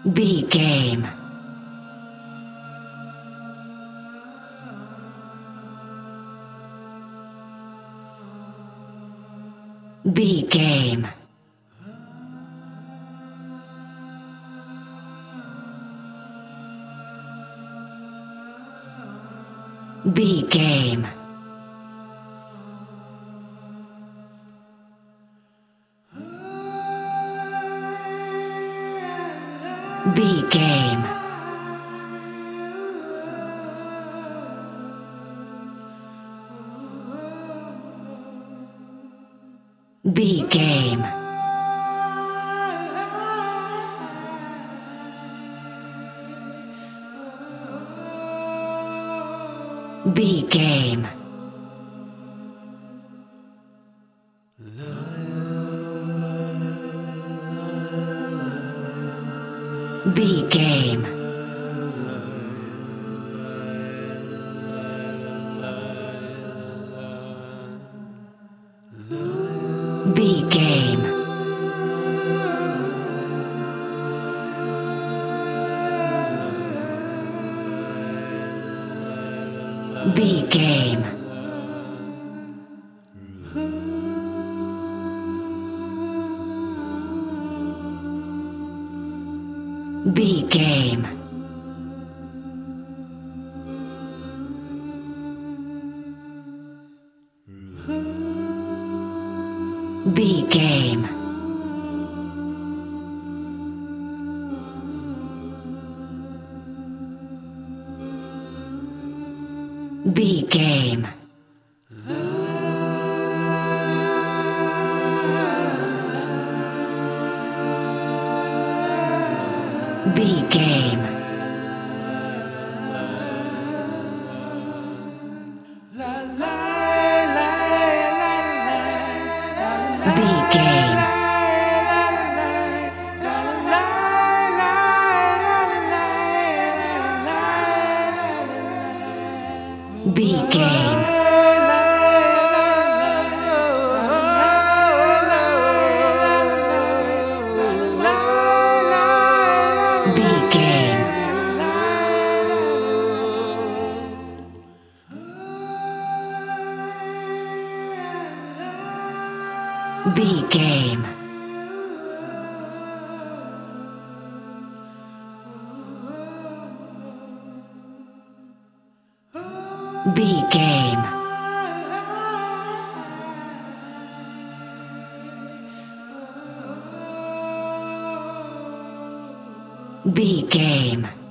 B game. B game. B game. B game. B game. B game. B game. B game. B game. B game. B game. B game. B game. B game. B game. B game. B game. B game. B game.